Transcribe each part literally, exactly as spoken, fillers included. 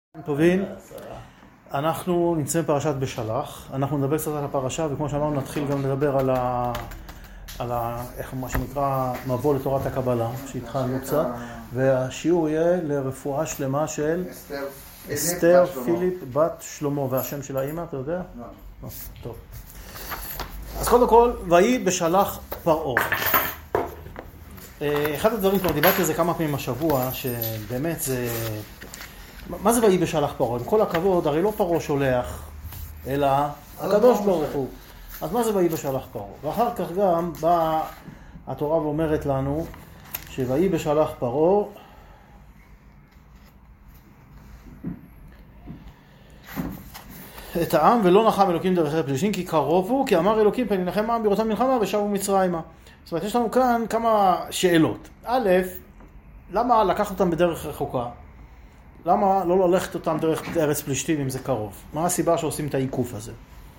טובים, אנחנו נמצאים בפרשת בשלח, אנחנו נדבר קצת על הפרשה, וכמו שאמרנו נתחיל גם לדבר על ה... על ה... איך מה שנקרא מבוא לתורת הקבלה, שהתחלנו קצת, והשיעור יהיה לרפואה שלמה של אסתר פיליפ בת שלמה, והשם של האמא, אתה יודע? לא. טוב. אז קודם כל, ויהי בשלח פרעה. אחד הדברים, כבר דיברתי על זה כמה פעמים השבוע, שבאמת זה... מה זה ויהי בשלח פרעה? עם כל הכבוד, הרי לא פרעה שולח, אלא הקדוש ברוך הוא. אז מה זה ויהי בשלח פרעה? ואחר כך גם באה התורה ואומרת לנו, שויהי בשלח פרעה, את העם ולא נחם אלוקים דרך הפלישתים, כי קרובו, כי אמר אלוקים פן ינחם העם בראותם מלחמה ושבו מצרימה. זאת אומרת, יש לנו כאן כמה שאלות. א', למה לקח אותם בדרך רחוקה? למה לא ללכת אותם דרך ארץ פלישתים אם זה קרוב? מה הסיבה שעושים את העיקוף הזה?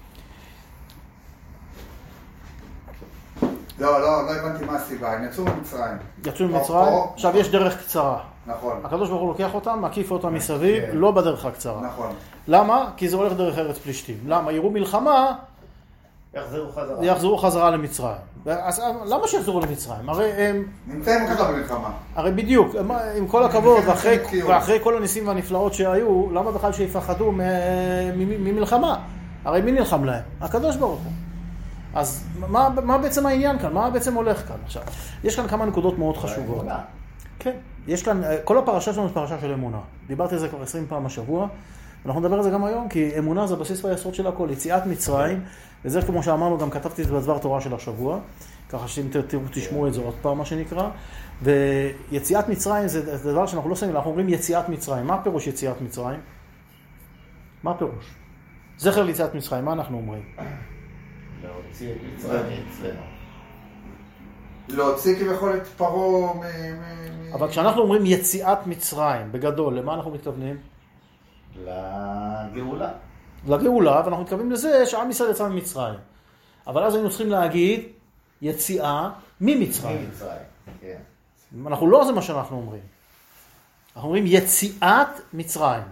לא, לא, לא הבנתי מה הסיבה. הם יצאו ממצרים. יצאו ממצרים? עכשיו יש דרך קצרה. נכון. הקדוש ברוך הוא לוקח אותם, מקיף אותם מסביב, לא בדרך הקצרה. נכון. למה? כי זה הולך דרך ארץ פלישתים. למה? יראו מלחמה, יחזרו חזרה. יחזרו חזרה למצרים. אז למה שיחזרו למצרים? הרי הם... נמצאים ככה במלחמה. הרי בדיוק, עם כל הכבוד, ואחרי, ואחרי כל הניסים והנפלאות שהיו, למה בכלל שיפחדו ממלחמה? הרי מי נלחם להם? הקדוש ברוך הוא. אז מה, מה בעצם העניין כאן? מה בעצם הולך כאן עכשיו? יש כאן כמה נקודות מאוד חשובות. כן, יש כאן, כל הפרשה שלנו זה פרשה של אמונה. דיברתי על זה כבר עשרים פעם השבוע, ואנחנו נדבר על זה גם היום, כי אמונה זה הבסיס והיסוד של הכל, יציאת מצרים, וזה כמו שאמרנו, גם כתבתי את זה בדבר תורה של השבוע, ככה שאם תראו, תשמעו את זה עוד פעם, מה שנקרא, ויציאת מצרים זה דבר שאנחנו לא שמים, אנחנו אומרים יציאת מצרים. מה פירוש יציאת מצרים? מה פירוש? זכר ליציאת מצרים, מה אנחנו אומרים? להוציא את מצרים אצלנו. להוציא כביכול את פרעה מ... אבל כשאנחנו אומרים יציאת מצרים, בגדול, למה אנחנו מתכוונים? לגאולה. לגאולה, ואנחנו מתכוונים לזה שעם ישראל יצא ממצרים. אבל אז היינו צריכים להגיד יציאה ממצרים. ממצרים, כן. אנחנו לא זה מה שאנחנו אומרים. אנחנו אומרים יציאת מצרים.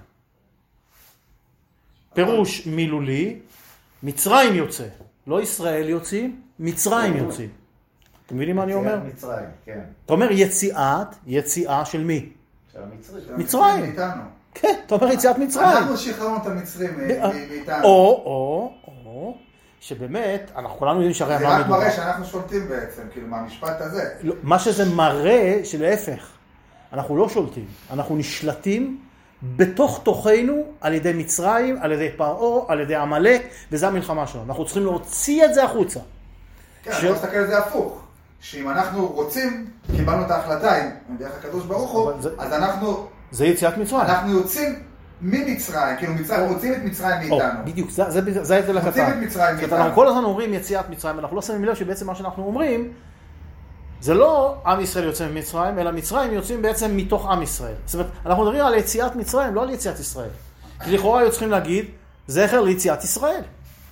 פירוש מילולי, מצרים יוצא. לא ישראל יוצאים, מצרים יוצאים. אתם מבינים מה אני אומר? יציאת מצרים, כן. אתה אומר יציאת, יציאה של מי? של המצרים. מצרים. מאיתנו. כן, אתה אומר יציאת מצרים. אנחנו שחררנו את המצרים מאיתנו. או, או, או, שבאמת, אנחנו כולנו יודעים שהרי זה מה רק מדובר. מראה שאנחנו שולטים בעצם, כאילו, מהמשפט הזה. לא, מה שזה מראה שלהפך, אנחנו לא שולטים, אנחנו נשלטים בתוך תוכנו על ידי מצרים, על ידי פרעה, על ידי עמלק, וזה המלחמה שלנו. אנחנו צריכים להוציא את זה החוצה. כן, אני מסתכל על זה הפוך. שאם אנחנו רוצים, קיבלנו את ההחלטה עם דרך הקדוש ברוך הוא, אז אנחנו... זה יציאת מצרים. אנחנו יוצאים ממצרים, כאילו מצרים, רוצים את מצרים מאיתנו. בדיוק, זה ההבדל הקטן. רוצים את מצרים מאיתנו. אנחנו כל הזמן אומרים יציאת מצרים, אנחנו לא שמים לב שבעצם מה שאנחנו אומרים, זה לא עם ישראל יוצא ממצרים, אלא מצרים יוצאים בעצם מתוך עם ישראל. זאת אומרת, אנחנו מדברים על יציאת מצרים, לא על יציאת ישראל. כי לכאורה היו צריכים להגיד, זכר ליציאת ישראל.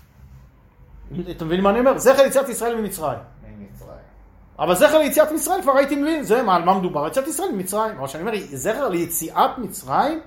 אתם מבינים מה אני אומר? זכר ליציאת ישראל ממצרים. אבל זכר ליציאת מצרים כבר הייתי מבין, זה מה, על מה מדובר? יציאת ישראל ממצרים. אבל שאני אומר, זכר ליציאת מצרים,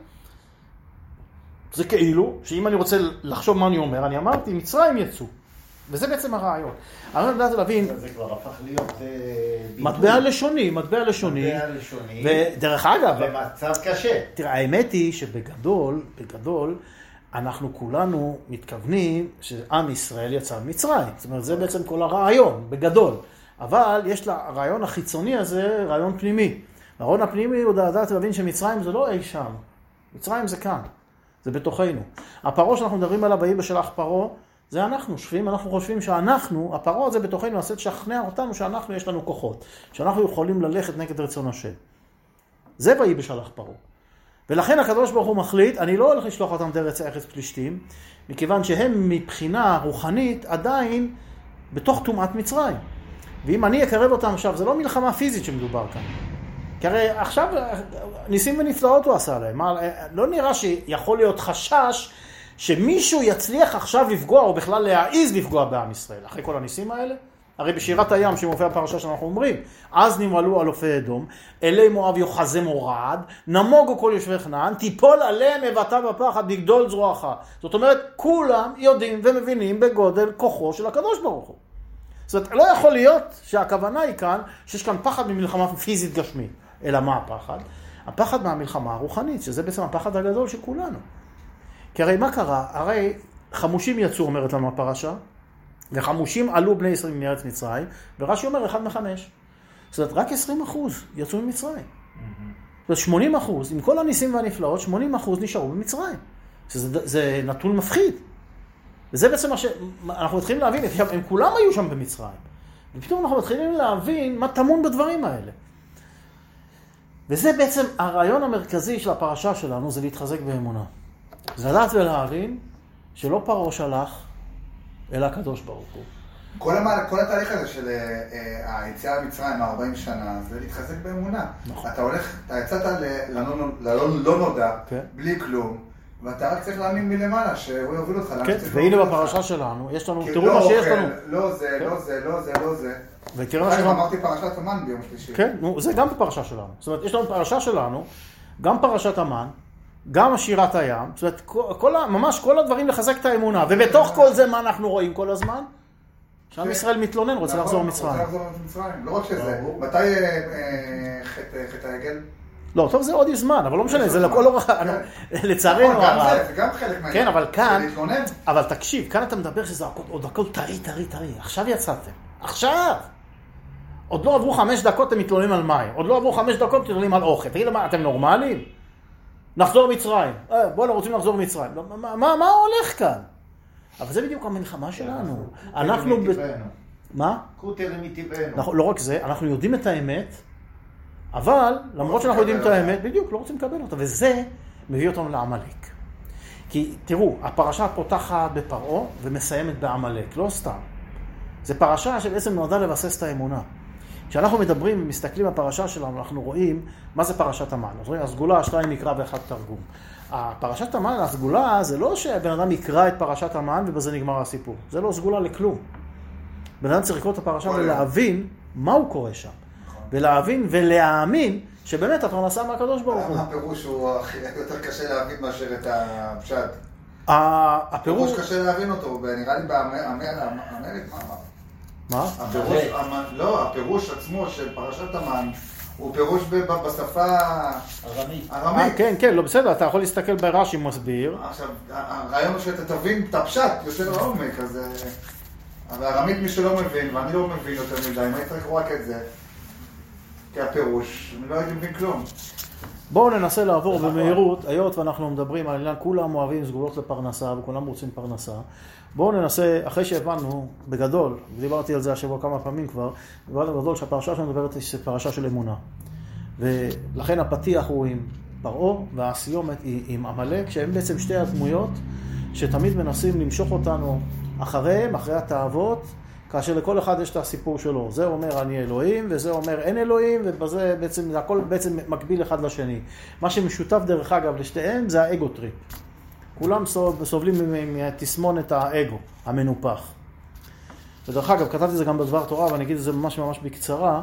זה כאילו, שאם אני רוצה לחשוב מה אני אומר, אני אמרתי, מצרים יצאו. וזה בעצם הרעיון. אני לא יודעת להבין... זה כבר הפך להיות... מטבע לשוני, מטבע לשוני. מטבע לשוני. ודרך אגב... במצב קשה. תראה, האמת היא שבגדול, בגדול, אנחנו כולנו מתכוונים שעם ישראל יצא ממצרים. זאת אומרת, זה בעצם כל הרעיון, בגדול. אבל יש לרעיון החיצוני הזה רעיון פנימי. הרעיון הפנימי הוא לדעת להבין שמצרים זה לא אי שם. מצרים זה כאן. זה בתוכנו. הפרעה שאנחנו מדברים עליו, ויהי בשלח פרעה, זה אנחנו. שפים, אנחנו חושבים שאנחנו, הפרעה הזה בתוכנו, נעשה לשכנע אותנו שאנחנו יש לנו כוחות. שאנחנו יכולים ללכת נגד רצון השם. זה ויהי בשלח פרעה. ולכן הקדוש ברוך הוא מחליט, אני לא הולך לשלוח אותם דרך ארץ פלישתים, מכיוון שהם מבחינה רוחנית עדיין בתוך טומאת מצרים. ואם אני אקרב אותם עכשיו, זה לא מלחמה פיזית שמדובר כאן. כי הרי עכשיו ניסים ונפלאות הוא עשה להם. לא נראה שיכול להיות חשש שמישהו יצליח עכשיו לפגוע, או בכלל להעיז לפגוע בעם ישראל. אחרי כל הניסים האלה, הרי בשירת הים שמופיע בפרשה שאנחנו אומרים, אז נמרלו אלופי אדום, אלי מואב יוחזם ורעד, נמוגו כל יושבי כנען, תיפול עליהם מבטה בפחד בגדול זרועך. זאת אומרת, כולם יודעים ומבינים בגודל כוחו של הקדוש ברוך הוא. זאת אומרת, לא יכול להיות שהכוונה היא כאן, שיש כאן פחד ממלחמה פיזית גשמית. אלא מה הפחד? הפחד מהמלחמה הרוחנית, שזה בעצם הפחד הגדול של כולנו. כי הרי מה קרה? הרי חמושים יצאו, אומרת לנו הפרשה, וחמושים עלו בני ישראל מארץ מצרים, ורש"י אומר אחד מחמש. זאת אומרת, רק עשרים אחוז יצאו ממצרים. זאת אומרת, שמונים אחוז, עם כל הניסים והנפלאות, שמונים אחוז נשארו במצרים. זה, זה נתון מפחיד. וזה בעצם מה שאנחנו מתחילים להבין, הם כולם היו שם במצרים. ופתאום אנחנו מתחילים להבין מה טמון בדברים האלה. וזה בעצם הרעיון המרכזי של הפרשה שלנו, זה להתחזק באמונה. זה לדעת ולהבין שלא פרעה שלח, אלא הקדוש ברוך הוא. כל, המעל, כל התהליך הזה של uh, היציאה למצרים, ארבעים שנה, זה להתחזק באמונה. נכון. אתה הולך, אתה יצאת ללא, ללא, לא נודע, כן. בלי כלום, ואתה רק צריך להאמין מלמעלה, שהוא יוביל אותך. כן, והנה בפרשה שלנו, יש לנו, תראו לא מה שיש לנו. לא זה, כן. לא זה, לא זה, לא זה. ותראו מה שלנו. אמרתי פרשת המן ביום שלישי. כן, נו, זה גם בפרשה שלנו. זאת אומרת, יש לנו פרשה שלנו, גם פרשת המן, גם שירת הים, זאת אומרת, כל, ממש כל הדברים לחזק את האמונה, ובתוך כל זה מה אנחנו רואים כל הזמן? שעם ישראל מתלונן, רוצה לחזור מצרים. רוצה לחזור מצרים, לא רק שזה. מתי חטא העגל? לא, טוב, זה עוד יש זמן, אבל לא משנה, זה לכל אורח, לצערנו הרב. זה גם חלק מהעניין. כן, אבל כאן, אבל תקשיב, כאן אתה מדבר שזה עוד הכל טרי, טרי, טרי. עכשיו יצאתם. עכשיו! עוד לא עברו חמש דקות, אתם מתלוננים על מים. עוד לא עברו חמש דקות, אתם מתלוננים על אוכל. תגיד, אתם נורמליים? נחזור מצרים. בואו, לא רוצים לחזור מצרים. מה הולך כאן? אבל זה בדיוק המלחמה שלנו. אנחנו... מה? קוטר מטבענו. לא רק זה, אנחנו יודעים את האמת, אבל למרות שאנחנו יודעים את האמת, בדיוק, לא רוצים לקבל אותה. וזה מביא אותנו לעמלק. כי תראו, הפרשה פותחת בפרעה ומסיימת בעמלק, לא סתם. זה פרשה שבעצם נועדה לבסס את האמונה. כשאנחנו מדברים ומסתכלים בפרשה שלנו, אנחנו רואים מה זה פרשת המן. אז רואים, הסגולה, שתיים מקרא ואחד תרגום. הפרשת המן, הסגולה, זה לא שהבן אדם יקרא את פרשת המן ובזה נגמר הסיפור. זה לא סגולה לכלום. בן אדם צריך לקרוא את הפרשה ולהבין מה הוא קורא שם. ולהבין ולהאמין שבאמת הפרנסה מהקדוש ברוך הוא. הפירוש הוא יותר קשה להבין מאשר את הפשט. הפירוש קשה להבין אותו, נראה לי באמרית, מה אמר? מה? הפירוש, לא, הפירוש עצמו של פרשת המן הוא פירוש בשפה ארמית. ארמית. כן, כן, לא בסדר, אתה יכול להסתכל ברש"י מסביר. עכשיו, הרעיון הוא שאתה תבין את הפשט יותר לעומק, אז... אבל ארמית מי שלא מבין, ואני לא מבין יותר מדי, מה צריך רק את זה? כי הפירוש, אני לא הייתי מבין כלום. בואו ננסה לעבור במהירות, היות ואנחנו מדברים על עניין, כולם אוהבים סגולות לפרנסה וכולם רוצים פרנסה. בואו ננסה, אחרי שהבנו בגדול, ודיברתי על זה השבוע כמה פעמים כבר, דיברנו בגדול שהפרשה שלנו מדברת היא פרשה של אמונה. ולכן הפתיח הוא עם פרעה והסיומת היא עם עמלק, שהם בעצם שתי הדמויות שתמיד מנסים למשוך אותנו אחריהם, אחרי התאוות, כאשר לכל אחד יש את הסיפור שלו. זה אומר אני אלוהים, וזה אומר אין אלוהים, ובזה בעצם, הכל בעצם מקביל אחד לשני. מה שמשותף דרך אגב לשתיהם זה האגו טריפ. כולם סובלים מתסמונת האגו, המנופח. ודרך אגב, כתבתי זה גם בדבר תורה, ואני אגיד את זה ממש ממש בקצרה.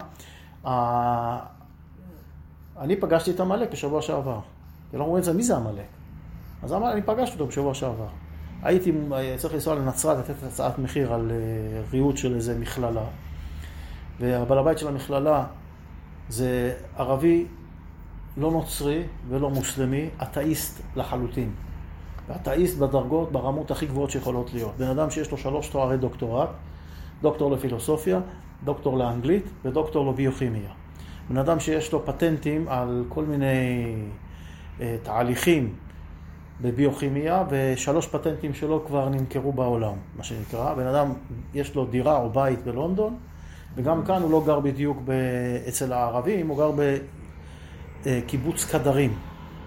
אני פגשתי את עמלק בשבוע שעבר. אתם לא רואים את זה, מי זה עמלק? אז אני פגשתי אותו בשבוע שעבר. הייתי צריך לנסוע לנצרת, לתת הצעת מחיר על ריהוט של איזה מכללה. והבעל הבית של המכללה זה ערבי, לא נוצרי ולא מוסלמי, אתאיסט לחלוטין. ואתאיסט בדרגות, ברמות הכי גבוהות שיכולות להיות. בן אדם שיש לו שלוש תוארי דוקטורט, דוקטור לפילוסופיה, דוקטור לאנגלית ודוקטור לביוכימיה. בן אדם שיש לו פטנטים על כל מיני אה, תהליכים, בביוכימיה, ושלוש פטנטים שלו כבר נמכרו בעולם, מה שנקרא. בן אדם, יש לו דירה או בית בלונדון, וגם כאן הוא לא גר בדיוק אצל הערבים, הוא גר בקיבוץ קדרים.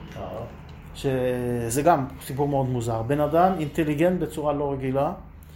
שזה גם סיפור מאוד מוזר. בן אדם אינטליגנט בצורה לא רגילה,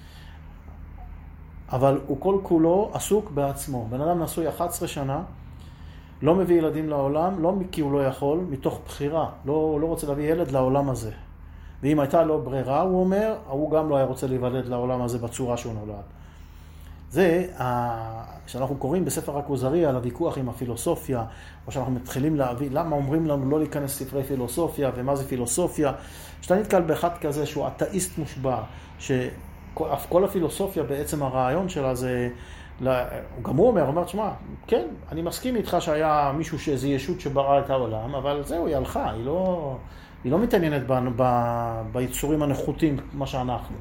אבל הוא כל כולו עסוק בעצמו. בן אדם נשוי אחת עשרה שנה, לא מביא ילדים לעולם, לא כי הוא לא יכול, מתוך בחירה. לא, לא רוצה להביא ילד לעולם הזה. ואם הייתה לו ברירה, הוא אומר, הוא גם לא היה רוצה להיוולד לעולם הזה בצורה שהוא נולד. זה, כשאנחנו קוראים בספר הכוזרי על הוויכוח עם הפילוסופיה, או שאנחנו מתחילים להבין למה אומרים לנו לא להיכנס לספרי פילוסופיה, ומה זה פילוסופיה, שאתה נתקל באחד כזה שהוא אתאיסט מושבע, שכל הפילוסופיה בעצם הרעיון שלה זה, גם הוא אומר, הוא אומר, תשמע, כן, אני מסכים איתך שהיה מישהו שאיזו ישות שברא את העולם, אבל זהו, היא הלכה, היא לא, היא לא מתעניינת ב, ב, ביצורים הנחותים, מה שאנחנו.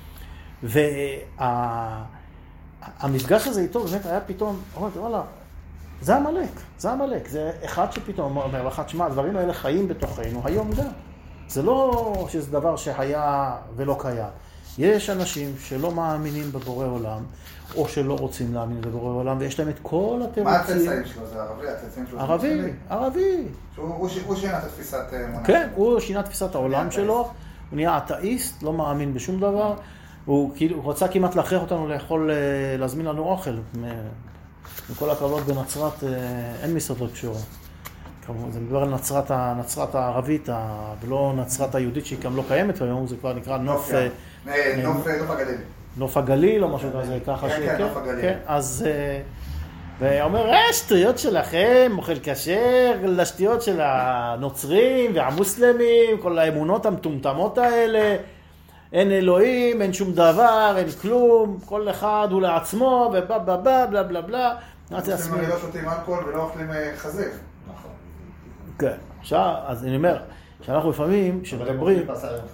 והמפגש הזה איתו באמת היה פתאום, אומרת, וואלה, זה המלאק, זה המלאק, זה אחד שפתאום אומר לך, תשמע, הדברים האלה חיים בתוכנו, היום גם. זה לא שזה דבר שהיה ולא קיים. יש אנשים שלא מאמינים בבורא עולם, או שלא רוצים להאמין בבורא עולם, ויש להם את כל התירוצים. מה הצאצאים שלו? זה ערבי? הצאצאים שלו? ערבי, ערבי. הוא שינה את תפיסת אמונה. כן, הוא שינה את תפיסת העולם שלו, הוא נהיה אתאיסט, לא מאמין בשום דבר, הוא רצה כמעט להכריח אותנו לאכול, להזמין לנו אוכל. מכל הכבוד בנצרת אין מסעדות קשורות. זה מדבר על נצרת, נצרת הערבית, ולא נצרת היהודית שהיא גם לא קיימת, והיום זה כבר נקרא נוף... נוף הגליל. נוף הגליל או משהו כזה, ככה ש... כן, כן, נוף הגליל. כן, אז... ואומר, אה, שטויות שלכם, אוכל כשר, לשטויות של הנוצרים והמוסלמים, כל האמונות המטומטמות האלה, אין אלוהים, אין שום דבר, אין כלום, כל אחד הוא לעצמו, ובלה בלה בלה בלה בלה בלה. המוסלמים לא שותים אלכוהול ולא אוכלים חזיר. נכון. כן, עכשיו, אז אני אומר, שאנחנו לפעמים, כשמדברים...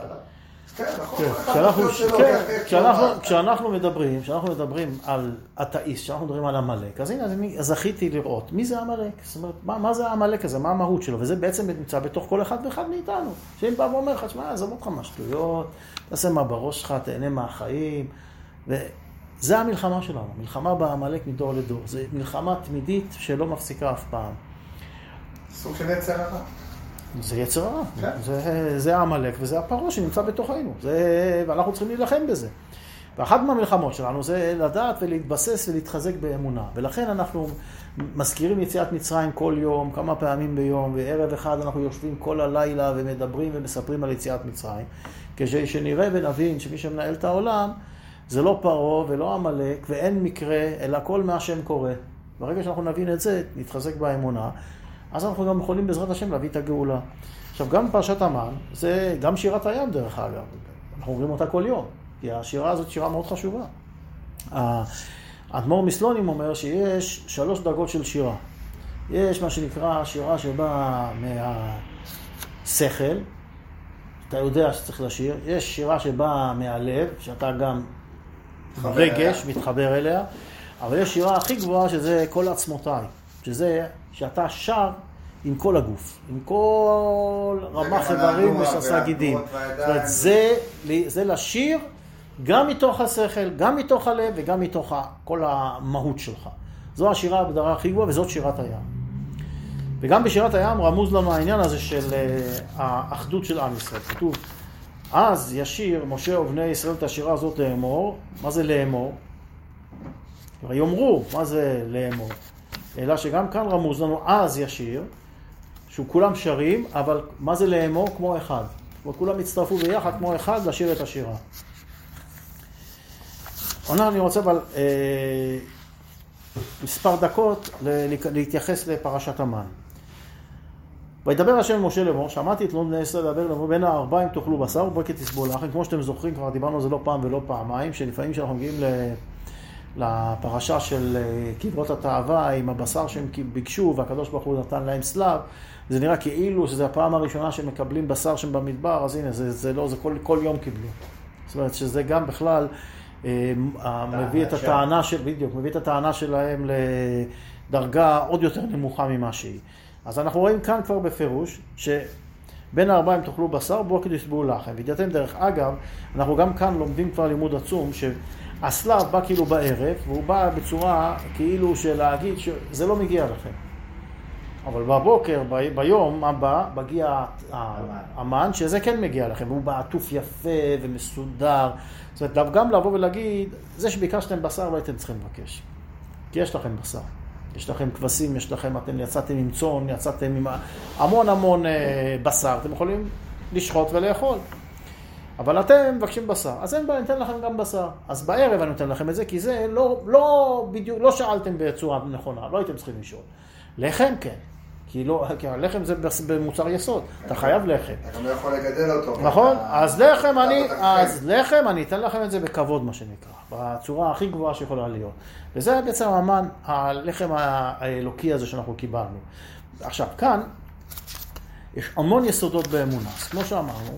כשאנחנו מדברים, כשאנחנו מדברים על אתאיסט, כשאנחנו מדברים על המלאק, אז הנה, אז זכיתי לראות מי זה המלאק, זאת אומרת, מה זה המלאק הזה, מה המהות שלו, וזה בעצם נמצא בתוך כל אחד ואחד מאיתנו, שאם בא ואומר לך, שמע, עזוב אותך מהשטויות, תעשה מה בראש שלך, תהנה מהחיים, וזה המלחמה שלנו, מלחמה במלאק מדור לדור, זה מלחמה תמידית שלא מפסיקה אף פעם. סוג של יצר הרע. זה יצר הרע, זה, זה המלאק וזה הפרעה שנמצא בתוכנו, זה, ואנחנו צריכים להילחם בזה. ואחת מהמלחמות שלנו זה לדעת ולהתבסס ולהתחזק באמונה, ולכן אנחנו מזכירים יציאת מצרים כל יום, כמה פעמים ביום, וערב אחד אנחנו יושבים כל הלילה ומדברים ומספרים על יציאת מצרים, כדי שנראה ונבין שמי שמנהל את העולם זה לא פרעה ולא המלאק, ואין מקרה, אלא כל מה השם קורה. ברגע שאנחנו נבין את זה, נתחזק באמונה, אז אנחנו גם יכולים בעזרת השם להביא את הגאולה. עכשיו, גם פרשת המן, זה גם שירת הים דרך אגב. אנחנו אומרים אותה כל יום, כי השירה הזאת שירה מאוד חשובה. האדמו"ר מסלונים אומר שיש שלוש דרגות של שירה. יש מה שנקרא שירה שבאה מהשכל, אתה יודע שצריך לשיר. יש שירה שבאה מהלב, שאתה גם רגש, מתחבר אליה. אבל יש שירה הכי גבוהה שזה כל עצמותיי, שזה שאתה שר עם כל הגוף, עם כל רמ"ח איברים ושס"ה גידים. זאת אומרת, זה, זה לשיר גם מתוך השכל, גם מתוך הלב וגם מתוך כל המהות שלך. זו השירה בדרה הכי גבוהה וזאת שירת הים. וגם בשירת הים רמוז לנו העניין הזה של האחדות של עם ישראל. כתוב, אז ישיר משה ובני ישראל את השירה הזאת לאמור. מה זה לאמור? יאמרו, מה זה לאמור? אלא שגם כאן רמוז לנו, אז ישיר, שהוא כולם שרים, אבל מה זה לאמור? כמו אחד. וכולם הצטרפו ביחד כמו אחד לשיר את השירה. עונה, אני רוצה אבל אה, מספר דקות להתייחס לפרשת המן. וידבר השם משה לאמור, שמעתי את בני ישראל לדבר לאמור, בין הארבעים תאכלו בשר ובקר תסבול לחם. כמו שאתם זוכרים, כבר דיברנו על זה לא פעם ולא פעמיים, שלפעמים שאנחנו מגיעים ל... לפרשה של קברות התאווה עם הבשר שהם ביקשו והקדוש ברוך הוא נתן להם סלב, זה נראה כאילו שזה הפעם הראשונה שהם מקבלים בשר שהם במדבר, אז הנה, זה, זה לא, זה כל, כל יום קיבלו. זאת אומרת שזה גם בכלל אה, מביא את הטענה של, בדיוק, מביא את הטענה שלהם לדרגה עוד יותר נמוכה ממה שהיא. אז אנחנו רואים כאן כבר בפירוש שבין הארבעים תאכלו בשר ובקר תסבלו לחם. וידעתם דרך אגב, אנחנו גם כאן לומדים כבר לימוד עצום ש הסלב בא כאילו בערב, והוא בא בצורה כאילו של להגיד שזה לא מגיע לכם. אבל בבוקר, ב- ביום הבא, מגיע המן, שזה כן מגיע לכם, והוא בא עטוף יפה ומסודר. זאת אומרת, גם לבוא ולהגיד, זה שביקשתם בשר, לא הייתם צריכים לבקש. כי יש לכם בשר. יש לכם כבשים, יש לכם, אתם יצאתם עם צאן, יצאתם עם המון המון בשר, אתם יכולים לשחוט ולאכול. אבל אתם מבקשים בשר, אז אין בעיה, אני אתן לכם גם בשר. אז בערב אני אתן לכם את זה, כי זה לא, לא בדיוק, לא שאלתם בצורה נכונה, לא הייתם צריכים לשאול. לחם כן, כי, לא, כי הלחם זה במוצר יסוד, אתה חייב לחם. אתה גם לא יכול לגדל אותו. נכון, אז לחם אני, אז לחם אני אתן לכם את זה בכבוד, מה שנקרא, בצורה הכי גבוהה שיכולה להיות. וזה בעצם המן, הלחם האלוקי הזה שאנחנו קיבלנו. עכשיו, כאן יש המון יסודות באמונה. כמו שאמרנו,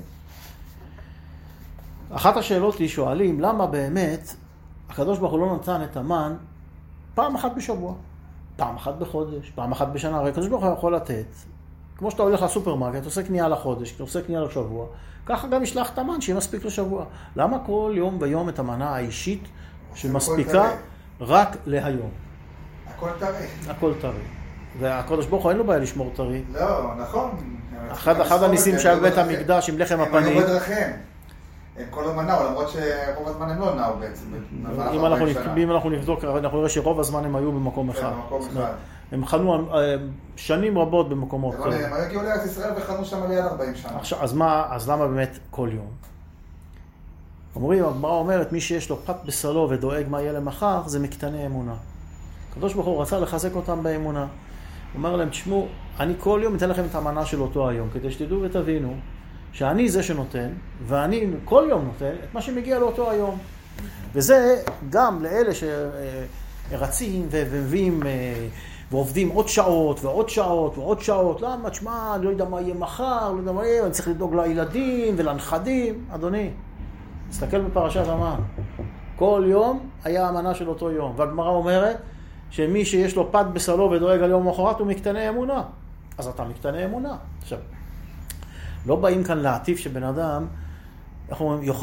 אחת השאלות היא, שואלים, למה באמת הקדוש ברוך הוא לא נתן את המן פעם אחת בשבוע, פעם אחת בחודש, פעם אחת בשנה? הרי הקדוש ברוך הוא יכול לתת, כמו שאתה הולך לסופרמרקט, אתה עושה קנייה לחודש, אתה עושה קנייה לשבוע, ככה גם ישלח את המן שיהיה מספיק לשבוע. למה כל יום ויום את המנה האישית שמספיקה רק להיום? הכל טרי. הכל טרי. והקדוש ברוך הוא אין לו בעיה לשמור טרי. לא, נכון. אחד, אחד הניסים שהיה בבית המקדש עם לחם הפנים. הם היו בדרכים. הם כל הזמן נעו, למרות שרוב הזמן הם לא נעו בעצם. אם אנחנו, אם אנחנו נבדוק, אנחנו נראה שרוב הזמן הם היו במקום אחד. במקום אחד. הם חנו שנים רבות במקומות. הם היו הגיעו לארץ ישראל וחנו שם ליד ארבעים שנה. עכשיו, אז מה, אז למה באמת כל יום? אומרים, הגמרא אומרת, מי שיש לו פת בסלו ודואג מה יהיה למחר, זה מקטני אמונה. הקדוש ברוך הוא רצה לחזק אותם באמונה. הוא אומר להם, תשמעו, אני כל יום אתן לכם את המנה של אותו היום, כדי שתדעו ותבינו שאני זה שנותן, ואני כל יום נותן את מה שמגיע לאותו היום. וזה גם לאלה שרצים ומביאים ועובדים עוד שעות ועוד שעות ועוד שעות. למה? תשמע, אני לא יודע מה יהיה מחר, לא יודע מה יהיה, אני צריך לדאוג לילדים ולנכדים. אדוני, תסתכל בפרשת המן. כל יום היה המנה של אותו יום. והגמרא אומרת שמי שיש לו פת בסלו ודואג על יום מחרת הוא מקטני אמונה. אז אתה מקטני אמונה. עכשיו, לא באים כאן להטיף שבן אדם, איך אומרים,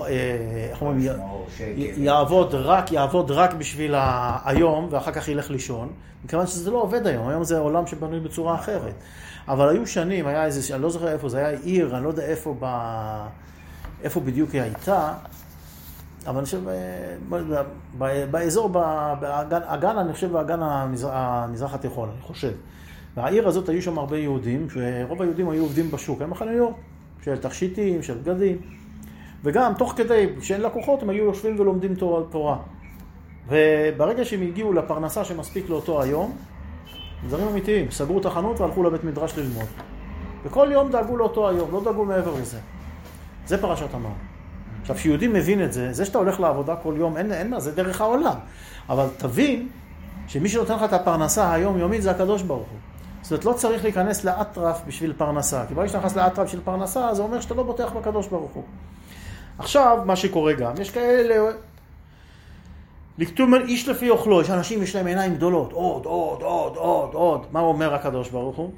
יעבוד רק, יעבוד רק בשביל היום ואחר כך ילך לישון. מכיוון שזה לא עובד היום. היום זה עולם שבנוי בצורה אחרת. אבל היו שנים, היה איזה, אני לא זוכר איפה, זה היה עיר, אני לא יודע איפה, ב, איפה בדיוק היא הייתה, אבל אני חושב, באזור, באגן, אני חושב, באגן המזרח התיכון, אני חושב. והעיר הזאת היו שם הרבה יהודים, שרוב היהודים היו עובדים בשוק, הם חנויות של תכשיטים, של בגדים, וגם תוך כדי שאין לקוחות, הם היו יושבים ולומדים תורה. וברגע שהם הגיעו לפרנסה שמספיק לאותו היום, דברים אמיתיים, סגרו את החנות והלכו לבית מדרש ללמוד. וכל יום דאגו לאותו היום, לא דאגו מעבר לזה. זה פרשת המן. עכשיו, כשיהודי מבין את זה, זה שאתה הולך לעבודה כל יום, אין, אין מה, זה דרך העולם. אבל תבין שמי שנותן לך את הפרנסה היומיומית זה הקדוש ברוך הוא. זאת אומרת, לא צריך להיכנס לאטרף בשביל פרנסה. כי ברגע שאתה נכנס לאטרף בשביל פרנסה, זה אומר שאתה לא בוטח בקדוש ברוך הוא. עכשיו, מה שקורה גם, יש כאלה, לכתוב איש לפי אוכלו, יש אנשים, יש להם עיניים גדולות, עוד, עוד, עוד, עוד, עוד. מה אומר הקדוש ברוך הוא?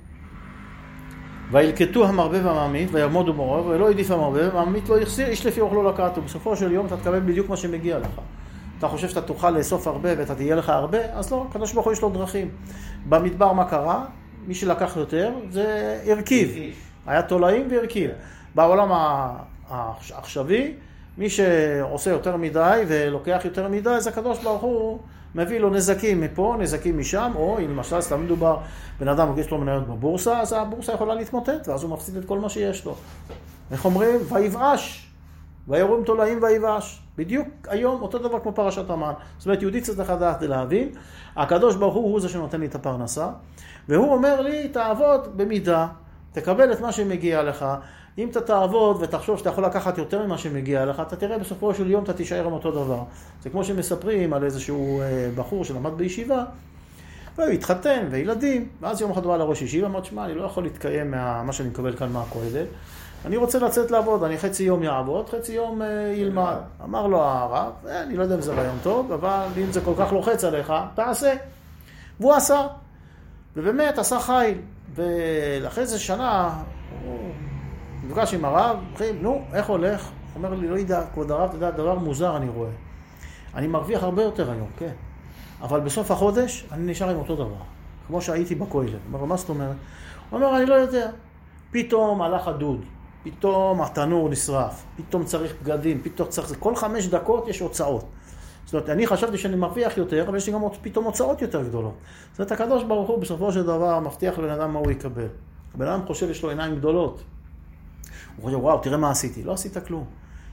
וילקטו המרבה והמעמית, ויעמודו ברוב, ולא העדיף המרבה, והמעמית לא יחסיר, איש לפי אוכלו לקטו. בסופו של יום אתה תקבל בדיוק מה שמגיע לך. אתה חושב שאתה תוכל לאסוף הרבה ואתה תהיה לך הרבה, אז לא, הקדוש ברוך הוא יש לו דרכים. במדבר מה קרה? מי שלקח יותר זה הרכיב. היה תולעים והרכיב. בעולם העכשווי, מי שעושה יותר מדי ולוקח יותר מדי, אז הקדוש ברוך הוא מביא לו נזקים מפה, נזקים משם, או אם למשל סתם מדובר, בן אדם יש לו מניות בבורסה, אז הבורסה יכולה להתמוטט, ואז הוא מפסיד את כל מה שיש לו. איך אומרים? ויבאש. וירום תולעים ויבאש. בדיוק היום אותו דבר כמו פרשת המן. זאת אומרת, יהודי צריך לדעת להבין, הקדוש ברוך הוא הוא זה שנותן לי את הפרנסה, והוא אומר לי, תעבוד במידה, תקבל את מה שמגיע לך. אם אתה תעבוד ותחשוב שאתה יכול לקחת יותר ממה שמגיע לך, אתה תראה בסופו של יום אתה תישאר עם אותו דבר. זה כמו שמספרים על איזשהו בחור שלמד בישיבה, והוא התחתן וילדים, ואז יום אחד בא לראש ישיבה, אמר, שמע, אני לא יכול להתקיים מה שאני מקבל כאן מהכולל, אני רוצה לצאת לעבוד, אני חצי יום יעבוד, חצי יום ילמד. אמר לו הרב, אני לא יודע אם זה רעיון טוב, אבל אם זה כל כך לוחץ עליך, תעשה. והוא עשה, ובאמת עשה חיל, ולאחרי איזה שנה, הוא נפגש עם הרב, נו, איך הולך? הוא אומר לי, לא יודע, כבוד הרב, אתה יודע, דבר מוזר אני רואה. אני מרוויח הרבה יותר היום, כן. אבל בסוף החודש אני נשאר עם אותו דבר, כמו שהייתי בכולל. הוא אומר, מה זאת אומרת? הוא אומר, אני לא יודע. פתאום הלך הדוד, פתאום התנור נשרף, פתאום צריך בגדים, פתאום צריך... כל חמש דקות יש הוצאות. זאת אומרת, אני חשבתי שאני מרוויח יותר, אבל יש לי גם פתאום הוצאות יותר גדולות. זאת אומרת, הקדוש ברוך הוא בסופו של דבר מבטיח לבן אדם מה הוא יקבל. הבן אדם חושב, יש לו עיניים גדולות. הוא חושב, וואו, תראה מה עשיתי. לא עשית כלום.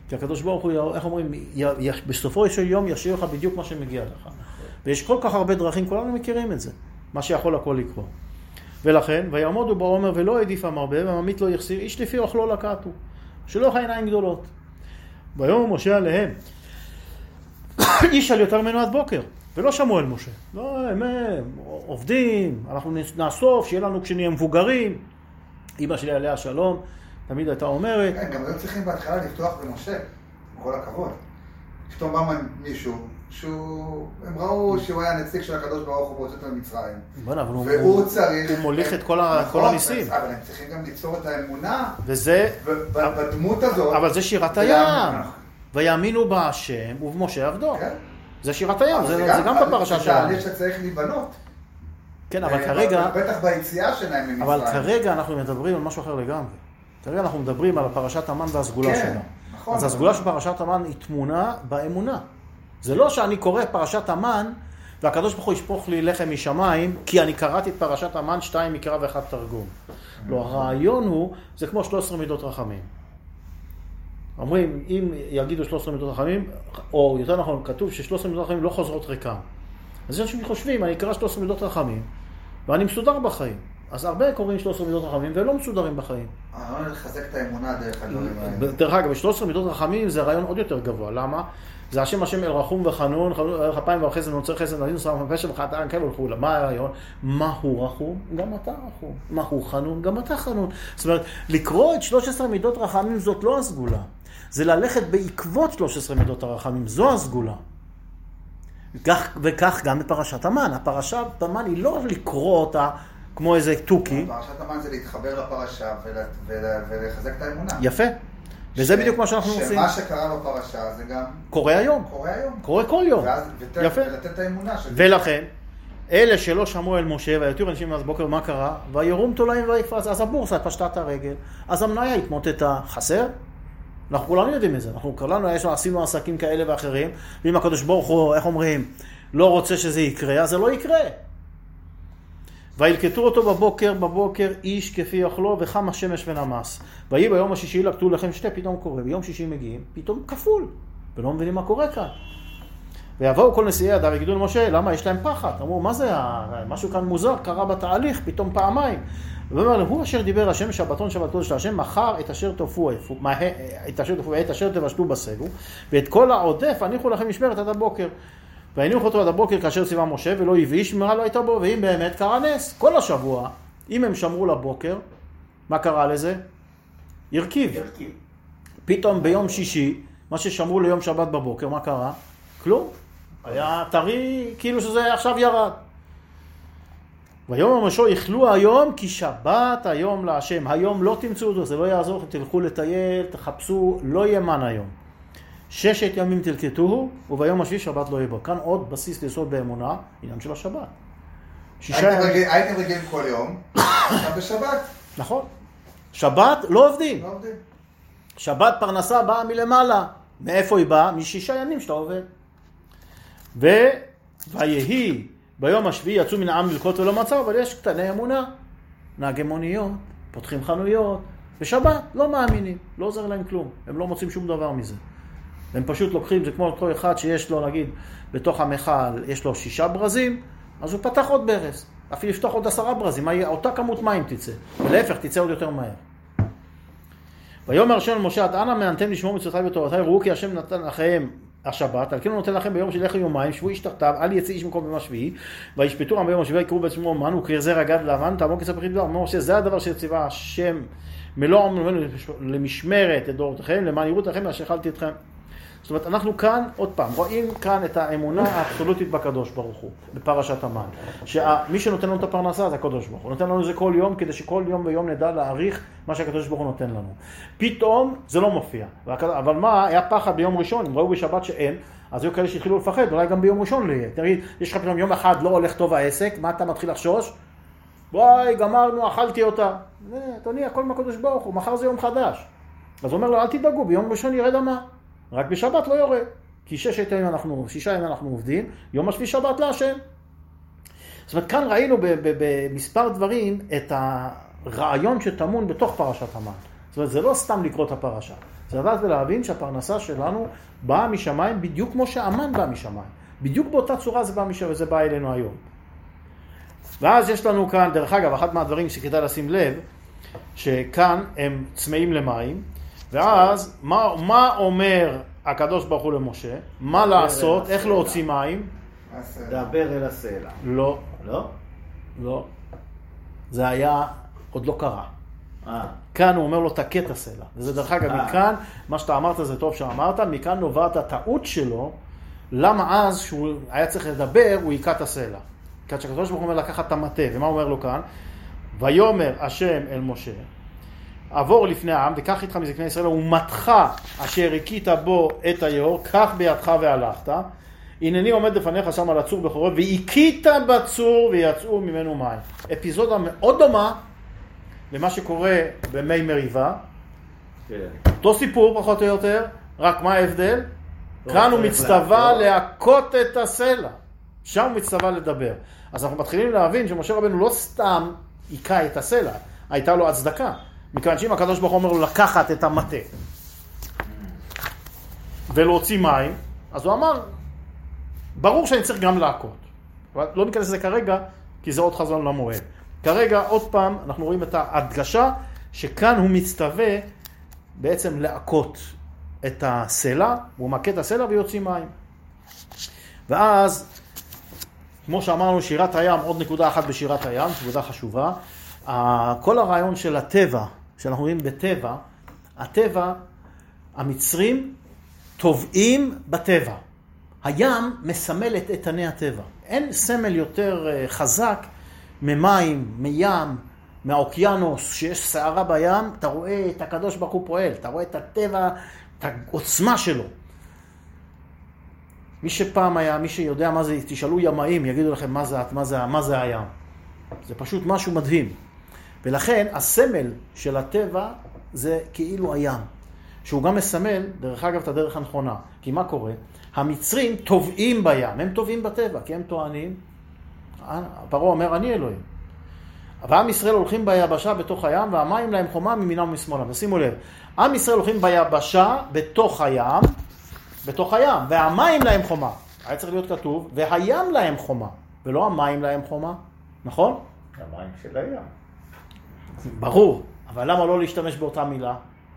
כי הקדוש ברוך הוא, איך אומרים, בסופו של יום ישאיר לך בדיוק מה שמגיע לך. ויש כל כך הרבה דרכים, כולנו מכירים את זה, מה שיכול הכל לקרוא. ולכן, ויעמודו בעומר ולא העדיף המרבה, והממית לא יחסיר, איש לפי אוכלו לקטו, שלא לך עיניים גדולות. ויאמר משה עליהם, איש על יותר ממנו עד בוקר, ולא שמעו אל משה. לא, הם, הם עובדים, אנחנו נאסוף, שיהיה לנו כשנהיה מבוגרים. אמא שלי עליה שלום, תמיד הייתה אומרת. כן, גם היו צריכים בהתחלה לפתוח במשה, עם כל הכבוד. פתאום בא מישהו, שהוא, הם ראו שהוא היה נציג של הקדוש ברוך הוא בהוצאת ממצרים. והוא צריך... הוא מוליך את כל הניסים. אבל הם צריכים גם ליצור את האמונה. וזה... בדמות הזאת. אבל זה שירת הים. ויאמינו בהשם ובמשה עבדו. זה שירת הים, זה גם בפרשה שלנו. זה תהליך שצריך להיבנות. כן, אבל כרגע... בטח ביציאה שלהם ממצרים. אבל כרגע אנחנו מדברים על משהו אחר לגמרי. כרגע אנחנו מדברים על פרשת המן והסגולה שלה. אז הסגולה של פרשת המן היא תמונה באמונה. זה לא שאני קורא פרשת המן, והקדוש ברוך הוא ישפוך לי לחם משמיים, כי אני קראתי את פרשת המן, שתיים מקרא ואחד תרגום. לא, הרעיון הוא, זה כמו שלוש עשרה מידות רחמים. אומרים, אם יגידו שלוש עשרה מידות רחמים, או יותר נכון, כתוב ש-שלוש עשרה מידות רחמים לא חוזרות ריקם. אז זה שהם חושבים, אני אקרא שלוש עשרה מידות רחמים, ואני מסודר בחיים. אז הרבה קוראים שלוש עשרה מידות רחמים, ולא מסודרים בחיים. אני לא לחזק את האמונה דרך הדברים האלה. דרך אגב, שלוש עשרה מידות רחמים זה רעיון עוד יותר גבוה. למה? זה השם השם אל רחום וחנון, ערך אפיים והחסד ונוצר חסד, נדין סלם ופשע וחטא, כן ולכו. מה הרעיון? מה הוא רחום? גם אתה רחום. מה הוא חנון? גם אתה חנון. זאת אומרת, לקרוא את שלוש עשרה מידות רחמים זאת לא הסגולה. זה ללכת בעקבות שלוש עשרה מידות הרחמים, זו הסגולה. כך, וכך גם בפרשת המן. הפרשת המן היא לא לקרוא אותה כמו איזה טוקי. פרשת המן זה להתחבר לפרשה ולחזק את האמונה. יפה. וזה בדיוק מה שאנחנו עושים. שמה שקרה בפרשה זה גם... קורה היום. קורה היום. קורה כל יום. יפה. ולתת את האמונה. ולכן, אלה שלא שמעו אל משה, והיתירו אנשים אז בוקר, מה קרה? וירום תולעים ויקפץ. אז הבורסה פשטה את הרגל. אז המניה התמוטטה. חסר? אנחנו כולנו יודעים את זה. אנחנו כולנו עשינו עסקים כאלה ואחרים. ואם הקדוש ברוך הוא, איך אומרים, לא רוצה שזה יקרה, אז זה לא יקרה. וילקטו אותו בבוקר, בבוקר איש כפי אוכלו וחם השמש ונמס. ויהי ביום השישי לקטו לכם שתי, פתאום קורה. ביום שישי מגיעים, פתאום כפול. ולא מבינים מה קורה כאן. ויבואו כל נשיאי הדר יגידו למשה, למה יש להם פחד? אמרו, מה זה? משהו כאן מוזר, קרה בתהליך, פתאום פעמיים. ואומר לו, הוא אשר דיבר השם שבתון שבתון של השם, מחר את אשר תופו, את אשר תופו, את אשר תבשלו בסגו, ואת כל העודף הניחו לכם משמרת עד הבוקר. והניחו אותו עד הבוקר כאשר ציווה משה, ולא הביא, שמרה לא הייתה בו, ואם באמת קרה נס. כל השבוע, אם הם שמרו לבוקר, מה קרה לזה? ירכיב. ירכיב. פתאום ביום שישי, מה ששמרו ליום שבת בבוקר, מה קרה? כלום. היה טרי, כאילו שזה עכשיו ירד. ויום המשו יאכלו היום, כי שבת היום להשם. היום לא תמצאו אותו, זה לא יעזור, תלכו לטייל, תחפשו, לא יהיה מן היום. ששת ימים תלקטוהו, וביום השביעי שבת לא יהיה בו. כאן עוד בסיס ליסוד באמונה, עניין של השבת. הייתם רגילים כל יום, עכשיו בשבת. נכון. שבת לא עובדים. לא עובדים. שבת פרנסה באה מלמעלה. מאיפה היא באה? משישה ימים שאתה עובד. ו... ויהי ביום השביעי יצאו מן העם ללקוט ולא מצאו, אבל יש קטני אמונה. נהגי מוניות, פותחים חנויות. בשבת לא מאמינים, לא עוזר להם כלום. הם לא מוצאים שום דבר מזה. הם פשוט לוקחים, זה כמו אותו אחד שיש לו, נגיד, בתוך המחל, יש לו שישה ברזים, אז הוא פתח עוד ברז. אפילו לפתוח עוד עשרה ברזים, אותה כמות מים תצא. ולהפך, תצא עוד יותר מהר. ויאמר השם למשה, עד אנא מענתם לשמור מצוותיי ותורותיי, ראו כי השם נתן לכם השבת, על כן הוא נותן לכם ביום שלכם יומיים, שבו איש תחתיו, אל יצא איש מקום ביום השביעי, וישפטו עם ביום השביעי, יקראו בעצמו מן, וכרזי רגד לבן, תעמוד כסף פחית דבר, אומר משה, זה הדבר שציווה השם, מלוא עמנו למשמרת את דורותיכם, למען יראו לכם מה שהאכלתי אתכם. זאת אומרת, אנחנו כאן, עוד פעם, רואים כאן את האמונה האבסולוטית בקדוש ברוך הוא, בפרשת המן. שמי שנותן לנו את הפרנסה זה הקדוש ברוך הוא. נותן לנו זה כל יום, כדי שכל יום ויום נדע להעריך מה שהקדוש ברוך הוא נותן לנו. פתאום זה לא מופיע. אבל מה, היה פחד ביום ראשון, אם ראו בשבת שאין, אז היו כאלה שהתחילו לפחד, אולי גם ביום ראשון לא יהיה. תראי, יש לך פתאום יום אחד לא הולך טוב העסק, מה אתה מתחיל לחשוש? בואי, גמרנו, אכלתי אותה. תוני, הכל מהקדוש ברוך הוא, מחר זה יום חדש. אז הוא אומר לו, אל תדאגו, ביום ראשון ירד המה. רק בשבת לא יורד, כי ששת ימים אנחנו, שישה ימים אנחנו עובדים, יום השביעי שבת להשם. זאת אומרת, כאן ראינו במספר דברים את הרעיון שטמון בתוך פרשת המן. זאת אומרת, זה לא סתם לקרוא את הפרשה. זה לדעת ולהבין שהפרנסה שלנו באה משמיים בדיוק כמו שהאמן בא משמיים. בדיוק באותה צורה זה בא משמיים וזה בא אלינו היום. ואז יש לנו כאן, דרך אגב, אחת מהדברים שכדאי לשים לב, שכאן הם צמאים למים, ואז מה, מה אומר הקדוש ברוך הוא למשה? מה לעשות? איך להוציא מים? דבר אל הסלע. לא. לא? לא. זה היה, עוד לא קרה. אה. כאן הוא אומר לו תקה את הסלע. וזה דרך אגב, מכאן, מה שאתה אמרת זה טוב שאמרת, מכאן נובעת הטעות שלו, למה אז שהוא היה צריך לדבר, הוא יקע את הסלע. כאן שהקדוש ברוך הוא אומר לקחת את המטה, ומה הוא אומר לו כאן? ויאמר השם אל משה, עבור לפני העם, וקח איתך מזקני ישראל, ומתך אשר הכית בו את היאור, קח בידך והלכת, הנני עומד לפניך שם על הצור בחורב, והכית בצור ויצאו ממנו מים. אפיזודה מאוד דומה למה שקורה במי מריבה. כן. אותו סיפור פחות או יותר, רק מה ההבדל? כאן הוא מצטווה להכות את הסלע. שם הוא מצטווה לדבר. אז אנחנו מתחילים להבין שמשה רבנו לא סתם עיקה את הסלע, הייתה לו הצדקה. מכיוון שאם הקדוש ברוך הוא אומר לו לקחת את המטה ולהוציא מים, אז הוא אמר, ברור שאני צריך גם להכות. לא ניכנס לזה כרגע, כי זה עוד חזון למועד. כרגע, עוד פעם, אנחנו רואים את ההדגשה, שכאן הוא מצטווה בעצם להכות את הסלע, הוא מכה את הסלע ויוציא מים. ואז, כמו שאמרנו, שירת הים, עוד נקודה אחת בשירת הים, נקודה חשובה, כל הרעיון של הטבע, שאנחנו רואים בטבע, הטבע, המצרים טובעים בטבע. הים מסמל את איתני הטבע. אין סמל יותר חזק ממים, מים, מהאוקיינוס, שיש סערה בים, אתה רואה את הקדוש ברוך הוא פועל, אתה רואה את הטבע, את העוצמה שלו. מי שפעם היה, מי שיודע מה זה, תשאלו ימאים, יגידו לכם מה זה, מה זה, מה זה הים. זה פשוט משהו מדהים. ולכן הסמל של הטבע זה כאילו הים, שהוא גם מסמל, דרך אגב, את הדרך הנכונה. כי מה קורה? המצרים טובעים בים, הם טובעים בטבע, כי הם טוענים, פרעה אומר, אני אלוהים. ועם ישראל הולכים ביבשה בתוך הים, והמים להם חומה ממינם ומשמאלם. ושימו לב, עם ישראל הולכים ביבשה בתוך הים, בתוך הים, והמים להם חומה. היה צריך להיות כתוב, והים להם חומה, ולא המים להם חומה, נכון? המים של הים. ברור, אבל למה לא להשתמש באותה מילה?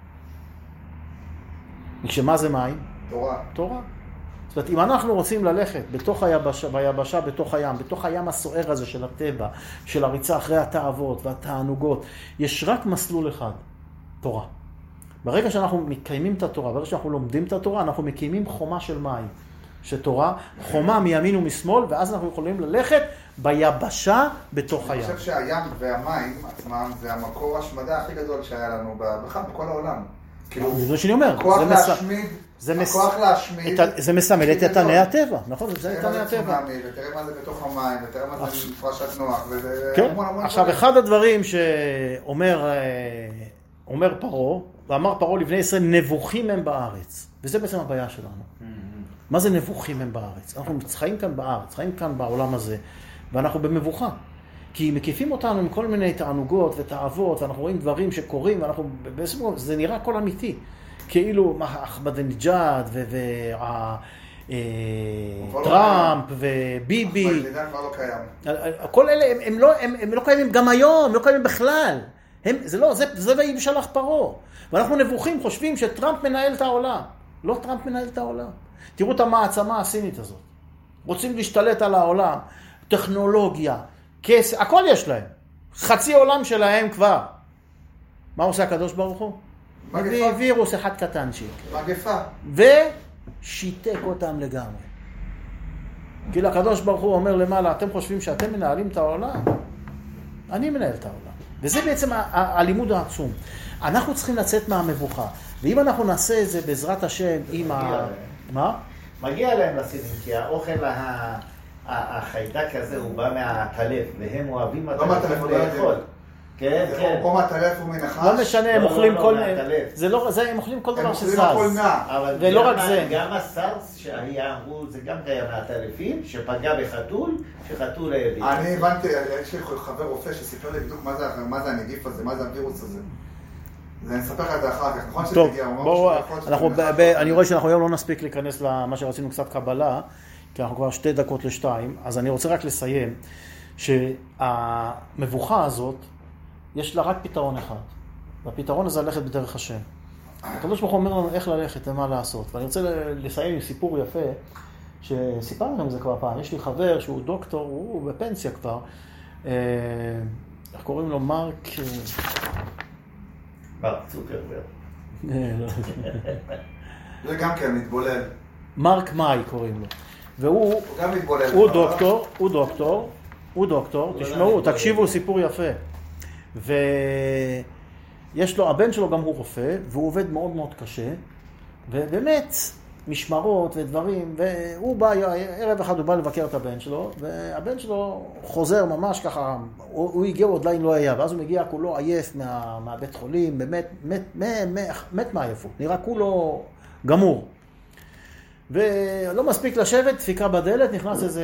כשמה זה מים? תורה. תורה. זאת אומרת, אם אנחנו רוצים ללכת בתוך היבשה, ביבשה, בתוך הים, בתוך הים הסוער הזה של הטבע, של הריצה אחרי התאוות והתענוגות, יש רק מסלול אחד, תורה. ברגע שאנחנו מקיימים את התורה, ברגע שאנחנו לומדים את התורה, אנחנו מקימים חומה של מים, שתורה, חומה מימין ומשמאל, ואז אנחנו יכולים ללכת ביבשה בתוך הים. אני חושב שהים והמים עצמם זה המקור השמדה הכי גדול שהיה לנו בכלל בכל העולם. זה מה שאני אומר. הכוח להשמיד, הכוח להשמיד. זה מסמל את איתני הטבע, נכון? זה איתני הטבע. ותראה מה זה בתוך המים, ותראה מה זה מפרשת נוח, וזה כן. המון המון. עכשיו, אחד הדברים שאומר אומר פרעה, ואמר פרעה לבני ישראל, נבוכים הם בארץ. וזה בעצם הבעיה שלנו. מה זה נבוכים הם בארץ? אנחנו חיים כאן בארץ, חיים כאן בעולם הזה, ואנחנו במבוכה. כי מקיפים אותנו עם כל מיני תענוגות ותאוות, ואנחנו רואים דברים שקורים, ואנחנו, בעצם, זה נראה הכל אמיתי. כאילו, אחמדינג'אד, וטראמפ, וביבי. אחמדינג'אד כבר לא קיים. כל אלה, הם לא, הם לא קיימים גם היום, הם לא קיימים בכלל. הם, זה לא, זה, זה ואם שלח פרעה. ואנחנו נבוכים, חושבים שטראמפ מנהל את העולם. לא טראמפ מנהל את העולם. תראו את המעצמה הסינית הזאת. רוצים להשתלט על העולם. טכנולוגיה, כסף, הכל יש להם. חצי עולם שלהם כבר. מה עושה הקדוש ברוך הוא? מביא וירוס אחד קטנצ'יק. מגפה. ושיתק אותם לגמרי. כי הקדוש ברוך הוא אומר למעלה, אתם חושבים שאתם מנהלים את העולם? אני מנהל את העולם. וזה בעצם הלימוד העצום. אנחנו צריכים לצאת מהמבוכה. ואם אנחנו נעשה את זה בעזרת השם עם ה... מה? מגיע להם לסינים, כי האוכל החיידק הזה הוא בא מהטלף, והם אוהבים לא מהטלף, לא לאכול. כן, כן. או מהטלף או מנחש. לא משנה, הם אוכלים כל... זה לא, זה, הם אוכלים כל דבר שזז. הם אוכלים הכל נע. ולא רק זה. גם הסארס שהיה, זה גם היה מהטלפים, שפגע בחתול, שחתול העביר. אני הבנתי, יש לי חבר רופא שסיפר לי בדיוק מה זה הנגיף הזה, מה זה הווירוס הזה. אני אספר לך את זה אחר כך, נכון טוב, שתגיע, בואו, אני רואה שאנחנו היום לא נספיק להיכנס למה שרצינו קצת קבלה, כי אנחנו כבר שתי דקות לשתיים, אז אני רוצה רק לסיים, שהמבוכה הזאת, יש לה רק פתרון אחד, והפתרון הזה ללכת בדרך השם. הקדוש ברוך הוא אומר לנו איך ללכת ומה לעשות, ואני רוצה לסיים עם סיפור יפה, שסיפרנו לכם את זה כבר פעם, יש לי חבר שהוא דוקטור, הוא בפנסיה כבר, איך קוראים לו? מרק... מרק צוקרברג. זה גם כן מתבולל. מרק מאי קוראים לו. והוא הוא גם מתבולל. הוא דוקטור, הוא דוקטור, הוא דוקטור, תשמעו, תקשיבו, סיפור יפה. ויש לו, הבן שלו גם הוא רופא, והוא עובד מאוד מאוד קשה, ובאמת, משמרות ודברים, והוא בא, ערב אחד הוא בא לבקר את הבן שלו, והבן שלו חוזר ממש ככה, הוא, הוא הגיע, עוד ליין לא היה, ואז הוא מגיע כולו עייף מה, מהבית חולים, באמת, מת, מת, מת, מת מעייפות, נראה כולו גמור. ולא מספיק לשבת, דפיקה בדלת, נכנס איזה,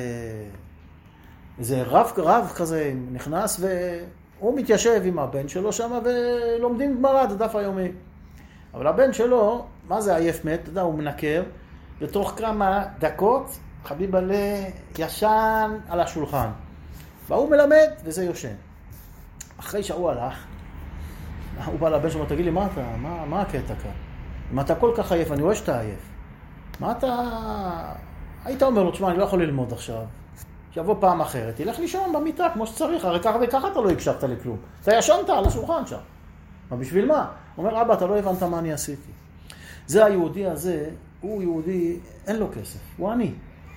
איזה רב, רב כזה, נכנס, והוא מתיישב עם הבן שלו שם, ולומדים גמרא, את הדף היומי. אבל הבן שלו, מה זה עייף מת? אתה יודע, הוא מנקר, בתוך כמה דקות, חביב עלה ישן על השולחן. והוא מלמד, וזה יושן. אחרי שהוא הלך, הוא בא לבן שלו, תגיד לי, מה אתה? מה, מה הקטע כאן? אם אתה כל כך עייף, אני רואה שאתה עייף. מה אתה... היית אומר לו, תשמע, אני לא יכול ללמוד עכשיו. שיבוא פעם אחרת, תלך לישון במיטה כמו שצריך, הרי ככה וככה אתה לא הקשבת לכלום. אתה ישנת על השולחן שם. מה בשביל מה? הוא אומר, אבא, אתה לא הבנת מה אני עשיתי. זה היהודי הזה, הוא יהודי, אין לו כסף, הוא עני.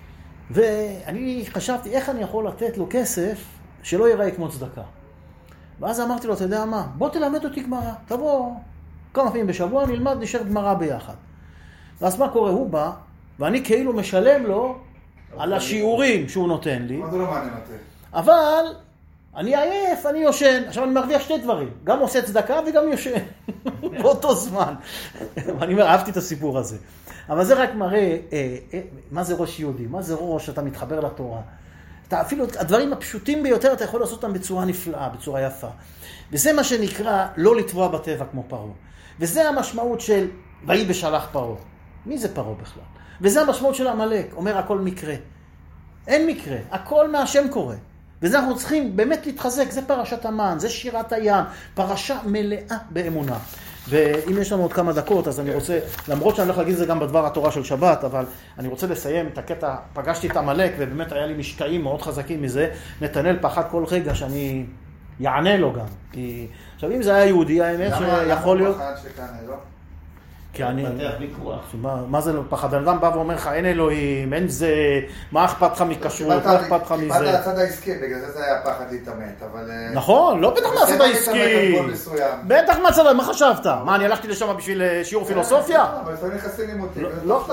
ואני חשבתי, איך אני יכול לתת לו כסף שלא ייראה כמו צדקה. ואז אמרתי לו, אתה יודע מה? בוא תלמד אותי גמרא, תבוא כמה פעמים בשבוע, נלמד, נשאר גמרא ביחד. ואז מה קורה? הוא בא, ואני כאילו משלם לו על השיעורים שהוא נותן לי. מה זה לא מעניין אותי? אבל אני עייף, אני יושן. עכשיו אני מרוויח שתי דברים. גם עושה צדקה וגם יושן. באותו זמן. ואני אומר, אהבתי את הסיפור הזה. אבל זה רק מראה, אה, אה, מה זה ראש יהודי? מה זה ראש שאתה מתחבר לתורה? אתה, אפילו הדברים הפשוטים ביותר, אתה יכול לעשות אותם בצורה נפלאה, בצורה יפה. וזה מה שנקרא לא לטבוע בטבע כמו פרעה. וזה המשמעות של ויהי בשלח פרעה. מי זה פרעה בכלל? וזה המשמעות של עמלק. אומר הכל מקרה. אין מקרה. הכל מהשם קורה. וזה אנחנו צריכים באמת להתחזק. זה פרשת המן, זה שירת הים. פרשה מלאה באמונה. ואם יש לנו עוד כמה דקות, אז אני רוצה, למרות שאני הולך להגיד את זה גם בדבר התורה של שבת, אבל אני רוצה לסיים את הקטע, פגשתי את עמלק, ובאמת היה לי משקעים מאוד חזקים מזה. נתנאל פחד כל רגע שאני יענה לו גם. כי... עכשיו, אם זה היה יהודי, האמת שיכול להיות... למה פחד שכאן, לא? כי אני... פתח ויכוח. מה, מה זה לא פחד? בן אדם בא ואומר לך, אין אלוהים, אין זה, מה אכפת לך מכשרות, מה אכפת לך מזה? קיבלת הצד העסקי, בגלל זה זה היה פחד להתאמת, אבל... נכון, לא בטח מהצד העסקי. בטח מהצד, מה חשבת? מה, אני הלכתי לשם בשביל שיעור פילוסופיה? אבל לפעמים נכנסים עם אותי, לא,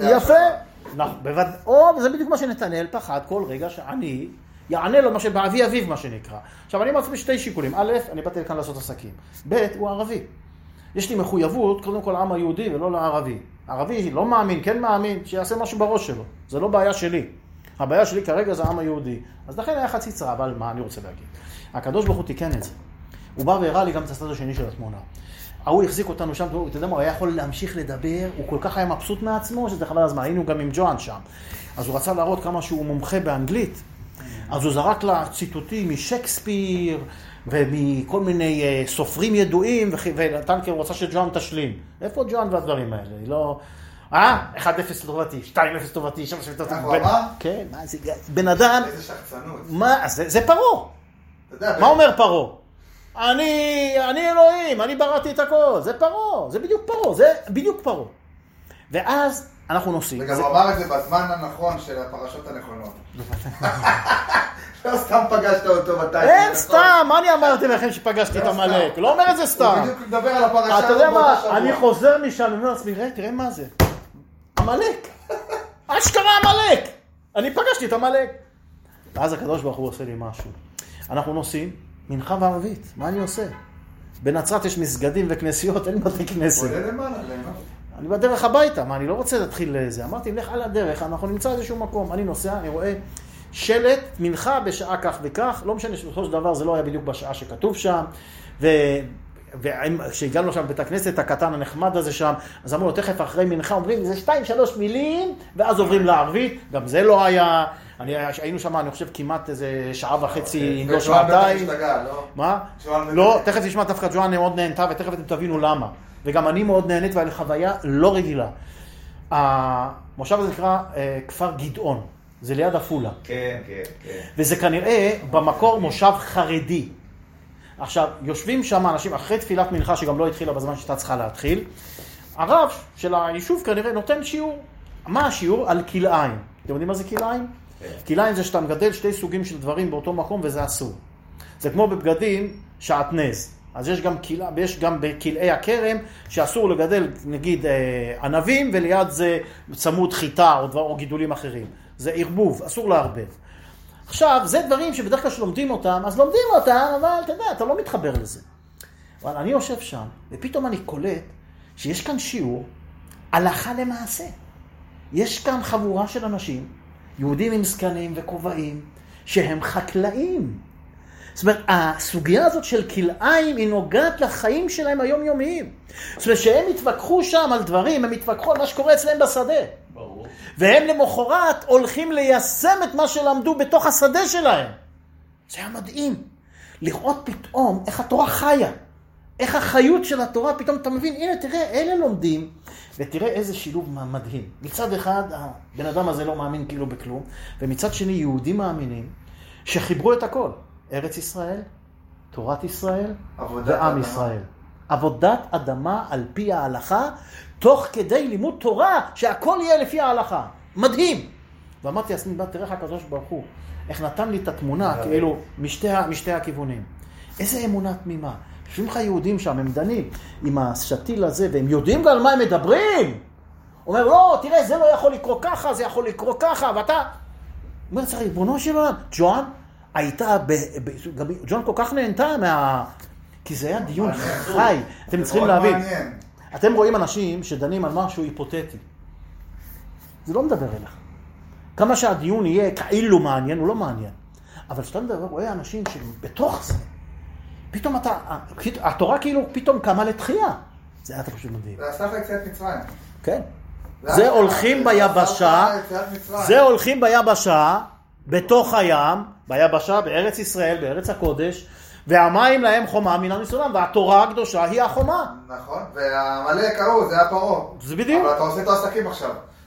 יפה. או, זה בדיוק מה שנתנאל פחד כל רגע שאני יענה לו מה שבאבי אביו, מה שנקרא. עכשיו, אני מעצמי שתי שיקולים. א', אני באתי לכאן לעשות עסקים. ב', הוא ערבי. יש לי מחויבות, קודם כל לעם היהודי ולא לערבי. ערבי לא מאמין, כן מאמין, שיעשה משהו בראש שלו. זה לא בעיה שלי. הבעיה שלי כרגע זה העם היהודי. אז לכן היה חצי צרה, אבל מה אני רוצה להגיד? הקדוש ברוך הוא תיקן את זה. הוא בא והראה לי גם את הצד השני של התמונה. הוא החזיק אותנו שם, אתה יודע מה, הוא היה יכול להמשיך לדבר, הוא כל כך היה מבסוט מעצמו, שזה חבל הזמן, היינו גם עם ג'ואן שם. אז הוא רצה להראות כמה שהוא מומחה באנגלית. אז הוא זרק לה ציטוטים משקספיר, ומכל מיני uh, סופרים ידועים, וטנקר רוצה שג'ואן תשלים. איפה ג'ואן והדברים האלה? היא לא... אה? אחד אפס לטובתי, שתיים אפס לטובתי, שלוש אפס לטובתי. הוא אמר? כן, מה זה... בן אדם... איזה שחצנות. מה? זה, זה פרעה. מה אומר פרעה? אני, אני אלוהים, אני בראתי את הכל. זה פרעה, זה בדיוק פרעה, זה בדיוק פרעה. ואז אנחנו נוסעים. וגם הוא אמר את זה בזמן הנכון של הפרשות הנכונות. לא סתם פגשת אותו בטייטל. אין סתם, מה אני אמרתי לכם שפגשתי את עמלק? לא אומר את זה סתם. הוא בדיוק מדבר על הפרשה. אתה יודע מה, אני חוזר משם ואומר לעצמי, תראה מה זה. עמלק. אשכרה עמלק. אני פגשתי את עמלק. ואז הקדוש ברוך הוא עושה לי משהו. אנחנו נוסעים, מנחה וערבית. מה אני עושה? בנצרת יש מסגדים וכנסיות, אין בתי כנסת. עולה למעלה, למעלה. אני בדרך הביתה, מה, אני לא רוצה להתחיל לזה. אמרתי, לך על הדרך, אנחנו נמצא איזשהו מקום. אני נוסע, אני רואה שלט, מנחה בשעה כך וכך, לא משנה שבסופו של דבר זה לא היה בדיוק בשעה שכתוב שם, וכשהגענו לשם בית הכנסת הקטן הנחמד הזה שם, אז אמרו לו, תכף אחרי מנחה אומרים, זה שתיים, שלוש מילים, ואז עוברים לערבית, גם זה לא היה, אני, היינו שם, אני חושב, כמעט איזה שעה וחצי, לא שעתיים. מה? לא, תכף תשמע, דווקא ג'ואן מאוד נהנתה, ותכף אתם תבינו למה. וגם אני מאוד נהנית, והייתה חוויה לא רגילה. המושב הזה נקרא כפר גדעון, זה ליד עפולה. כן, כן, כן. וזה כנראה במקור מושב חרדי. עכשיו, יושבים שם אנשים, אחרי תפילת מנחה, שגם לא התחילה בזמן שאתה צריכה להתחיל, הרב של היישוב כנראה נותן שיעור. מה השיעור? על כלאיים. אתם יודעים מה זה כלאיים? כלאיים זה שאתה מגדל שתי סוגים של דברים באותו מקום, וזה אסור. זה כמו בבגדים שעטנז. אז יש גם כלא, יש גם בכלאי הכרם, שאסור לגדל, נגיד, ענבים, וליד זה צמוד חיטה או, דבר, או גידולים אחרים. זה ערבוב, אסור להרבב. עכשיו, זה דברים שבדרך כלל שלומדים אותם, אז לומדים אותם, אבל אתה יודע, אתה לא מתחבר לזה. אבל אני יושב שם, ופתאום אני קולט שיש כאן שיעור הלכה למעשה. יש כאן חבורה של אנשים, יהודים עם זקנים וכובעים, שהם חקלאים. זאת אומרת, הסוגיה הזאת של כלאיים היא נוגעת לחיים שלהם היומיומיים. זאת אומרת, שהם התווכחו שם על דברים, הם התווכחו על מה שקורה אצלם בשדה. ברור. והם למחרת הולכים ליישם את מה שלמדו בתוך השדה שלהם. זה היה מדהים. לראות פתאום איך התורה חיה. איך החיות של התורה, פתאום אתה מבין, הנה תראה, אלה לומדים, ותראה איזה שילוב מדהים. מצד אחד, הבן אדם הזה לא מאמין כאילו בכלום, ומצד שני, יהודים מאמינים שחיברו את הכל. ארץ ישראל, תורת ישראל ועם ישראל. עבודת אדמה על פי ההלכה, תוך כדי לימוד תורה, שהכל יהיה לפי ההלכה. מדהים. ואמרתי, אז נדעת, תראה לך הקדוש ברוך הוא, איך נתן לי את התמונה, כאילו, משתי, משתי הכיוונים. איזה אמונה תמימה. יושבים לך יהודים שם, הם דנים עם השתיל הזה, והם יודעים על מה הם מדברים. הוא אומר, לא, תראה, זה לא יכול לקרוא ככה, זה יכול לקרוא ככה, ואתה... אומר, צריך, ריבונו של עולם, ג'ואן, הייתה, ב... ב... ג'ואן כל כך נהנתה מה... כי זה היה דיון חי. אתם צריכים להבין. אתם רואים אנשים שדנים על משהו היפותטי. זה לא מדבר אליך. כמה שהדיון יהיה כאילו מעניין, הוא לא מעניין. אבל כשאתה מדבר, רואה אנשים שבתוך זה, פתאום אתה, התורה כאילו פתאום קמה לתחייה. זה היה פשוט מדהים. זה עשה ליציאת מצרים. כן. זה הולכים ביבשה, זה הולכים ביבשה, בתוך הים, ביבשה, בארץ ישראל, בארץ הקודש, והמים להם חומה מן המסולם, והתורה הקדושה היא החומה. נכון, והמלאק ההוא, זה הפרעה. זה בדיוק. אבל אתה עושה את העסקים עכשיו.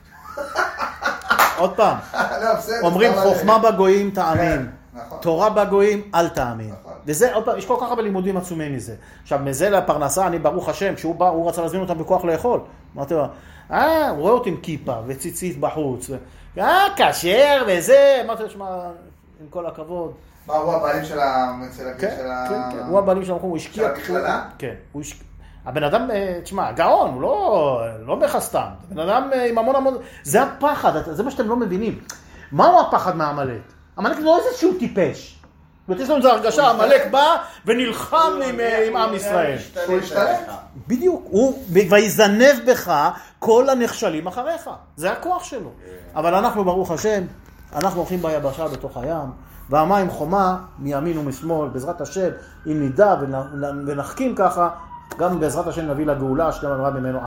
עוד פעם, אומרים חוכמה בגויים תאמין, תורה בגויים אל תאמין. וזה, עוד פעם, יש כל כך הרבה לימודים עצומים מזה. עכשיו, מזה לפרנסה, אני ברוך השם, כשהוא בא, הוא רצה להזמין אותם בכוח לאכול. אמרתי לו, אה, הוא רואה אותי עם כיפה וציצית בחוץ. אה, כשר וזה. אמרתי לו, שמה, עם כל הכבוד. מה, הוא הבעלים של ה... כן, כן, כן. הוא הבעלים של המקום, הוא השקיע... של המכללה? כן, הוא השקיע... הבן אדם, תשמע, גאון, הוא לא, לא בחסתם. הבן אדם עם המון המון... זה הפחד, זה מה שאתם לא מבינים. מהו הפחד מהעמלק? המלך לא איזשהו טיפש. יש לנו איזו הרגשה, המלך בא ונלחם עם עם ישראל. הוא השתלט. בדיוק, ויזנב בך כל הנכשלים אחריך. זה הכוח שלו. אבל אנחנו, ברוך השם, אנחנו הולכים ביבשה בתוך הים, והמים חומה מימין ומשמאל, בעזרת השם, אם נדע ונחכים ככה, גם בעזרת השם נביא לגאולה, שגם אמרה ממנו